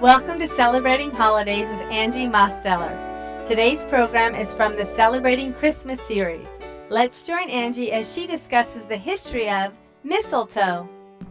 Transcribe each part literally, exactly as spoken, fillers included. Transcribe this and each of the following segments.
Welcome to Celebrating Holidays with Angie Mosteller. Today's program is from the Celebrating Christmas series. Let's join Angie as she discusses the history of mistletoe.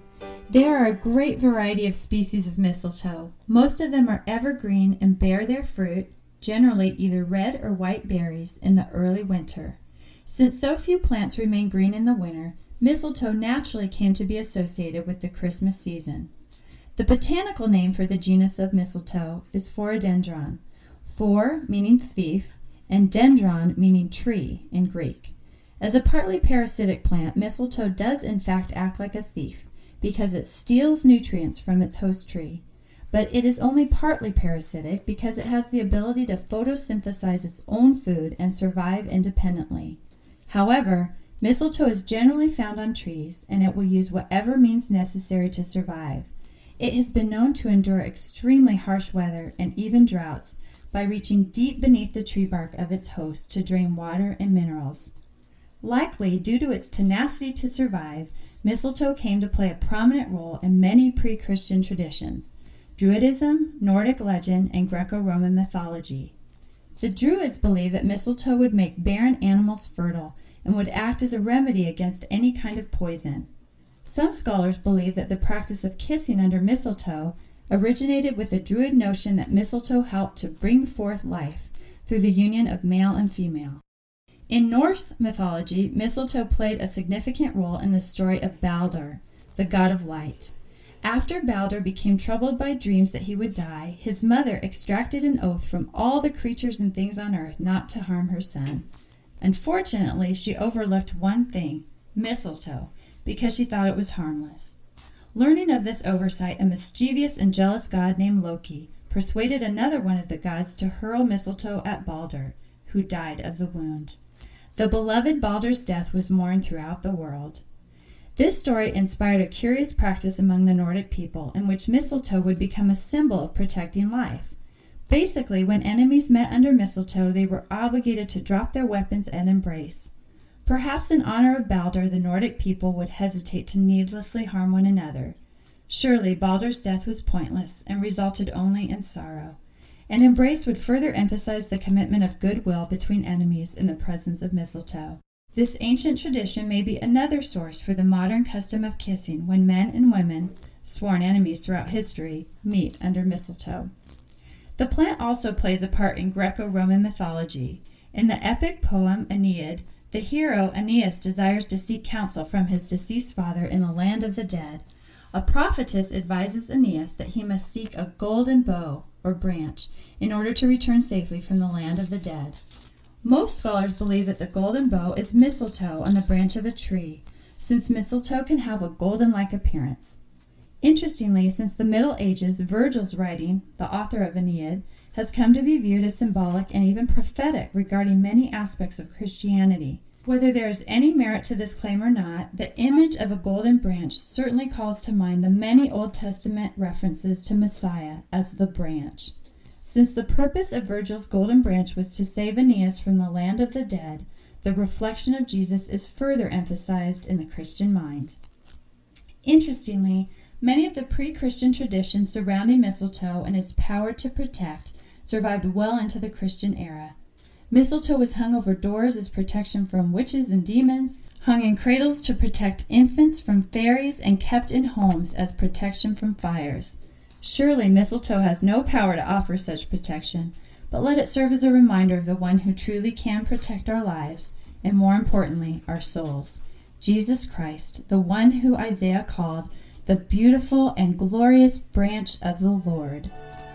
There are a great variety of species of mistletoe. Most of them are evergreen and bear their fruit, generally either red or white berries, in the early winter. Since so few plants remain green in the winter, mistletoe naturally came to be associated with the Christmas season. The botanical name for the genus of mistletoe is Phoradendron, phor meaning thief, and dendron meaning tree in Greek. As a partly parasitic plant, mistletoe does in fact act like a thief because it steals nutrients from its host tree. But it is only partly parasitic because it has the ability to photosynthesize its own food and survive independently. However, mistletoe is generally found on trees, and it will use whatever means necessary to survive. It has been known to endure extremely harsh weather and even droughts by reaching deep beneath the tree bark of its host to drain water and minerals. Likely, due to its tenacity to survive, mistletoe came to play a prominent role in many pre-Christian traditions: Druidism, Nordic legend, and Greco-Roman mythology. The Druids believed that mistletoe would make barren animals fertile and would act as a remedy against any kind of poison. Some scholars believe that the practice of kissing under mistletoe originated with the Druid notion that mistletoe helped to bring forth life through the union of male and female. In Norse mythology, mistletoe played a significant role in the story of Baldur, the god of light. After Baldur became troubled by dreams that he would die, his mother extracted an oath from all the creatures and things on earth not to harm her son. Unfortunately, she overlooked one thing, mistletoe, because she thought it was harmless. Learning of this oversight, a mischievous and jealous god named Loki persuaded another one of the gods to hurl mistletoe at Baldur, who died of the wound. The beloved Baldur's death was mourned throughout the world. This story inspired a curious practice among the Nordic people in which mistletoe would become a symbol of protecting life. Basically, when enemies met under mistletoe, they were obligated to drop their weapons and embrace. Perhaps in honor of Baldur, the Nordic people would hesitate to needlessly harm one another. Surely Baldur's death was pointless and resulted only in sorrow. An embrace would further emphasize the commitment of goodwill between enemies in the presence of mistletoe. This ancient tradition may be another source for the modern custom of kissing when men and women, sworn enemies throughout history, meet under mistletoe. The plant also plays a part in Greco-Roman mythology. In the epic poem Aeneid, the hero Aeneas desires to seek counsel from his deceased father in the land of the dead. A prophetess advises Aeneas that he must seek a golden bough, or branch, in order to return safely from the land of the dead. Most scholars believe that the golden bough is mistletoe on the branch of a tree, since mistletoe can have a golden-like appearance. Interestingly, since the Middle Ages, Virgil's writing, the author of Aeneid, has come to be viewed as symbolic and even prophetic regarding many aspects of Christianity. Whether there is any merit to this claim or not, the image of a golden branch certainly calls to mind the many Old Testament references to Messiah as the branch. Since the purpose of Virgil's golden branch was to save Aeneas from the land of the dead, the reflection of Jesus is further emphasized in the Christian mind. Interestingly, many of the pre-Christian traditions surrounding mistletoe and its power to protect survived well into the Christian era. Mistletoe was hung over doors as protection from witches and demons, hung in cradles to protect infants from fairies, and kept in homes as protection from fires. Surely mistletoe has no power to offer such protection, but let it serve as a reminder of the one who truly can protect our lives, and more importantly, our souls. Jesus Christ, the one who Isaiah called the beautiful and glorious branch of the Lord.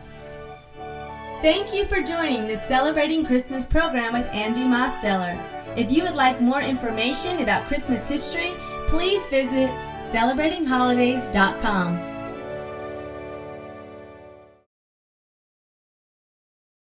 Thank you for joining this Celebrating Christmas program with Angie Mosteller. If you would like more information about Christmas history, please visit celebrating holidays dot com.